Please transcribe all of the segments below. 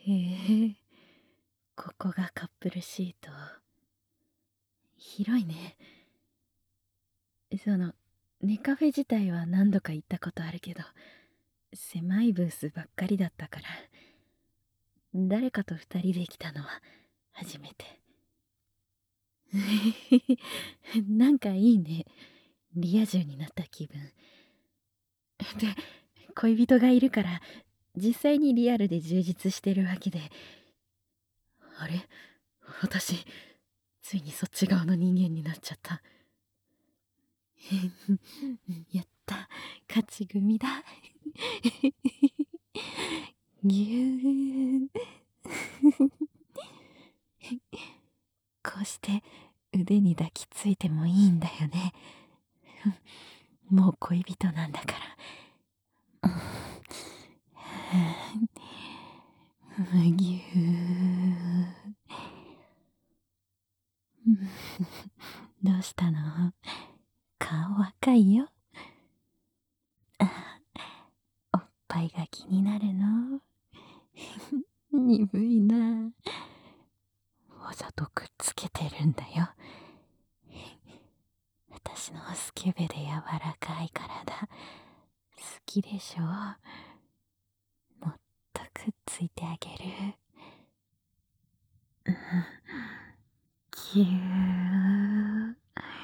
へえ、ここがカップルシート。広いね。ネカフェ自体は何度か行ったことあるけど、狭いブースばっかりだったから、誰かと二人で来たのは初めて。なんかいいね。リア充になった気分。で、恋人がいるから、実際にリアルで充実してるわけで。あれ、私、ついにそっち側の人間になっちゃった。やった、勝ち組だ。ぎゅー。こうして腕に抱きついてもいいんだよね。もう恋人なんだから。ぎゅー。どうしたの？顔赤いよ。おっぱいが気になるの？鈍いな。わざとくっつけてるんだよ。私のスケベで柔らかい体好きでしょ？もっとくっついてあげる。ぎゅー。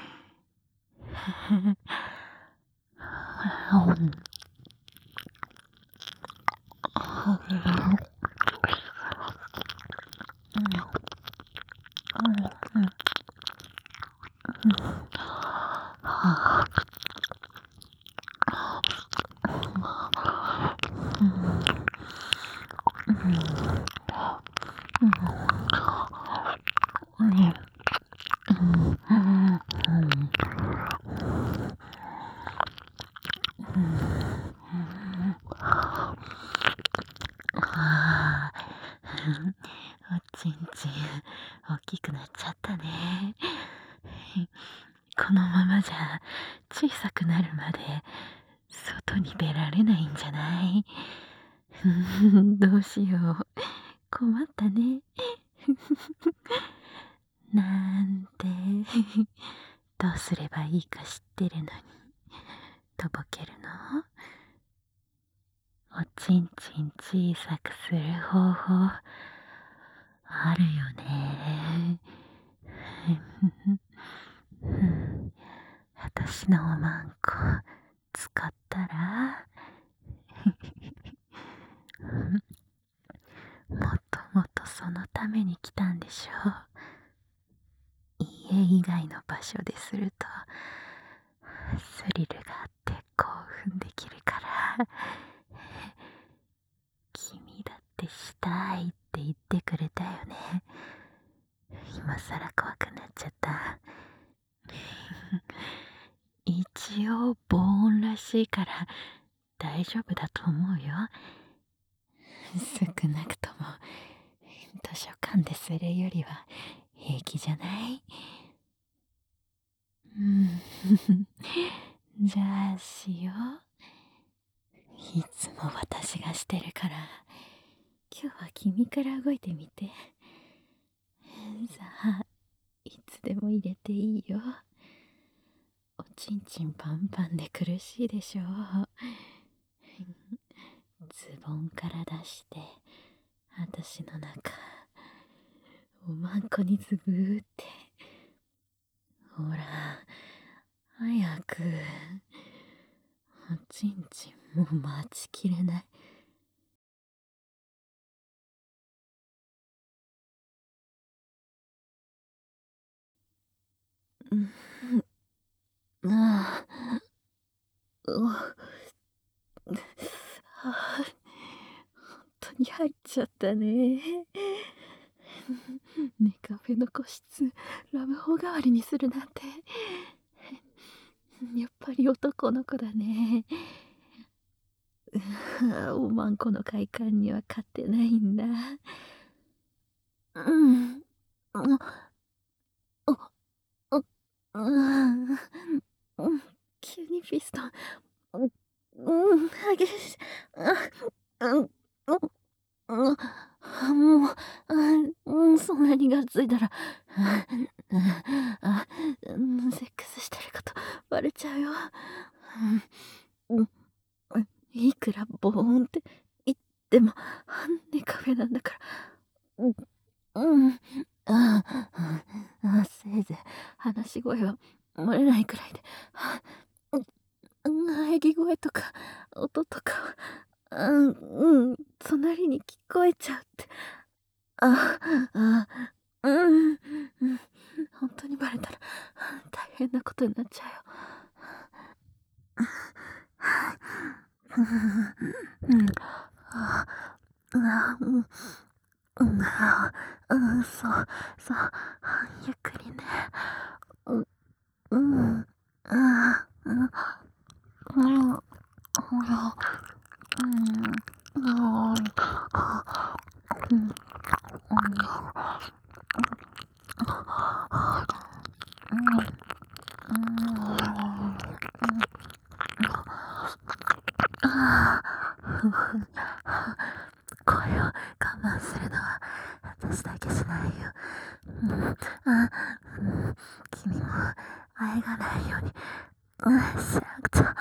おちんちん大きくなっちゃったね。このままじゃ小さくなるまで外に出られないんじゃない？どうしよう、困ったね。なんてどうすればいいか知ってるのにとぼけるの？おちんちん小さくする方法あるよね。私のおまんこ使ったらもともとそのために来たんでしょ。家以外の場所でするとスリルがあって興奮できるから。君だってしたいって言ってくれたよね。今さら怖くなっちゃった。一応防音らしいから大丈夫だと思うよ。少なくとも図書館でするよりは平気じゃない？じゃあしよう。いつも私がしてるから今日は君から動いてみて。さあ、いつでも入れていいよ。おちんちんパンパンで苦しいでしょう。ズボンから出して私の中おまんこにズブーって。ほら早く。おちんちんもう待ちきれない。ああ、本当に入っちゃったね。ネカフェの個室ラブホ代わりにするなんてやっぱり男の子だね。おまんこの快感には勝ってないんだ。うん。お、お、うん。急にピストン。激しい。うん。うん。 がついたら、セックスしてることバレちゃうよ。うん、いくらボーンって言っても、ネカフェなんだから。せいぜい話し声は漏れないくらいで、喘ぎ声とか音とかは、隣に聞こえちゃうって。ああ、本当にバレたら大変なことになっちゃうよ。そう、そう、ゆっくりね。声を我慢するのは私だけじゃないよ。君もあえがないようにしなくちゃ。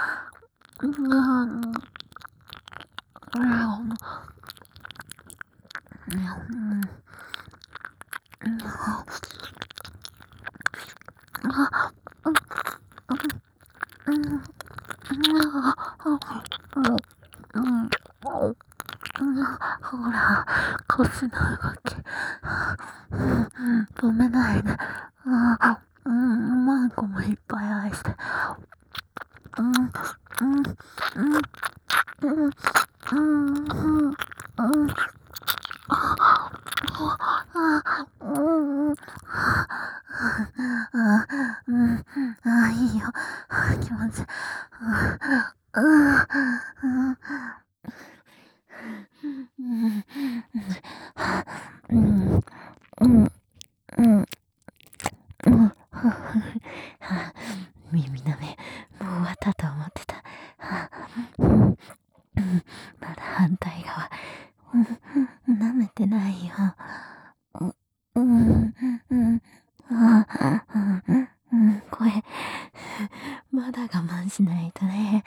ほら、腰の動き。止めないで。マンコもいっぱい愛して。いいよ。気持ちいい。耳の目、もう終わったと思ってた。まだ反対側、舐めてないよ。声、まだ我慢しないとね。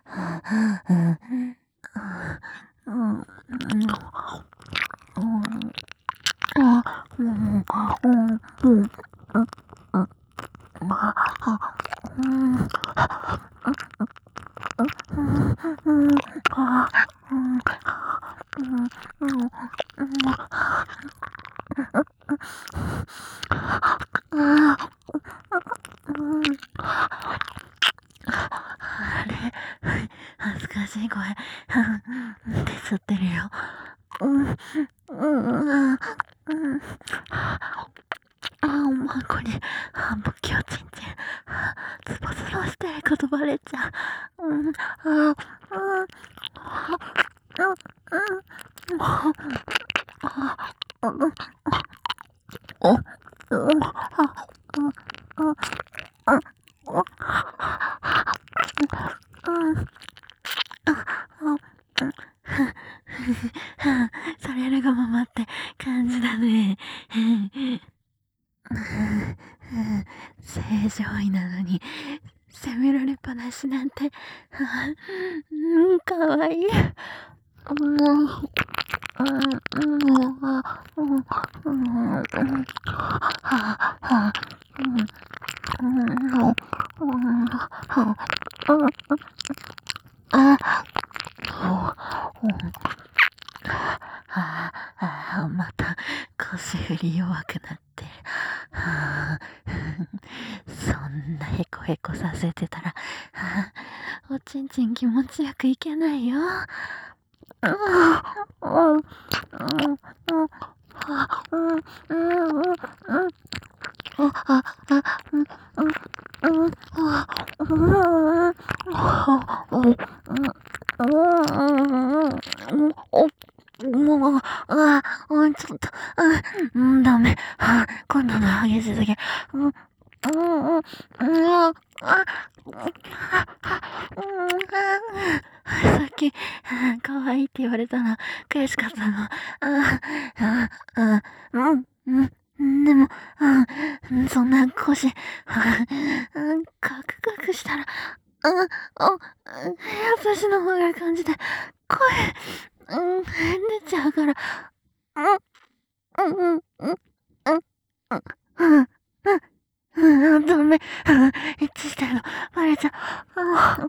あれ、恥ずかしい声、出ちゃってるよ。マンコにぶきをちんちん、ズボズボしてることバレちゃう。されるがままって感じだね。正常位なのに責められっぱなしなんて、かわいい。また腰振り弱くなってる。そんなへこへこさせてたら、おちんちん気持ちよくいけないよ。ちょっと、ダメ。今度の激しすぎ。さっき、可愛いって言われたの、悔しかったの。 でも、そんな腰、カクカクしたら、私の方が感じて、声、出ちゃうから、うん、うん、うん、うん、うん、ダメ、一致してるの、バレちゃう、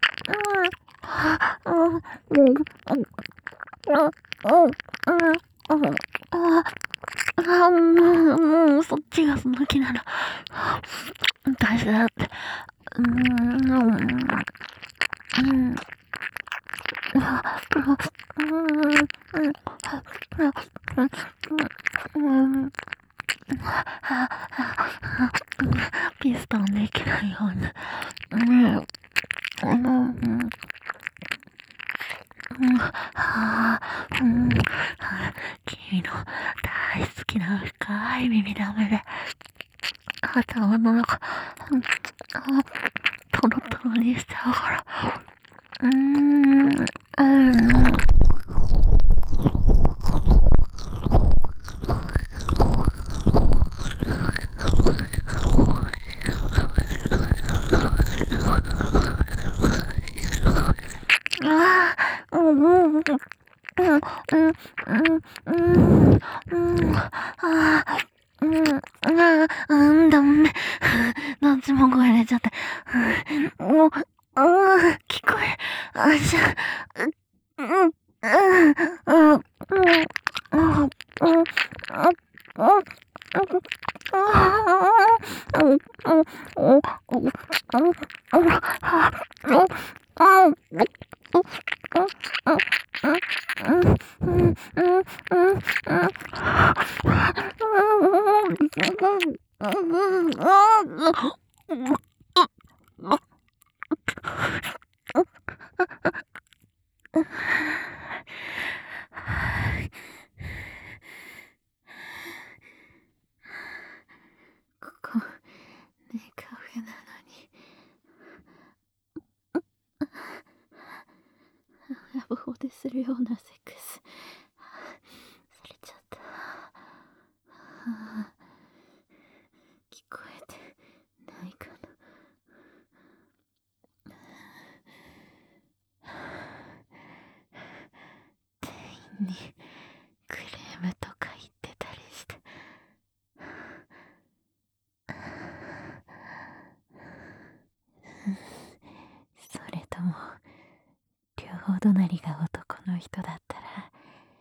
もうそっちがその気なら、大事だって。うーん、うん、ピストンできないように。君の大好きな深い耳の上で、頭の中、トロトロにしちゃうから。ダメ。どっちも声出ちゃって。もう、聞こえ、じゃここ、ネカフェなのに。ラブホでするようなセックスされちゃった。聞こえてないかな。店員にクレームとか言ってたりして。それとも両隣が男の人だったら、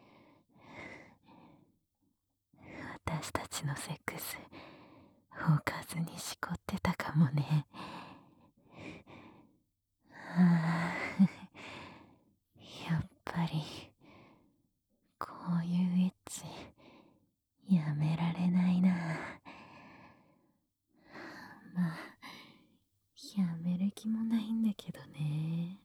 私たちのセックスおかずにしこってたかもね。やっぱりこういうエッチやめられないな。まあやめる気もないんだけどね。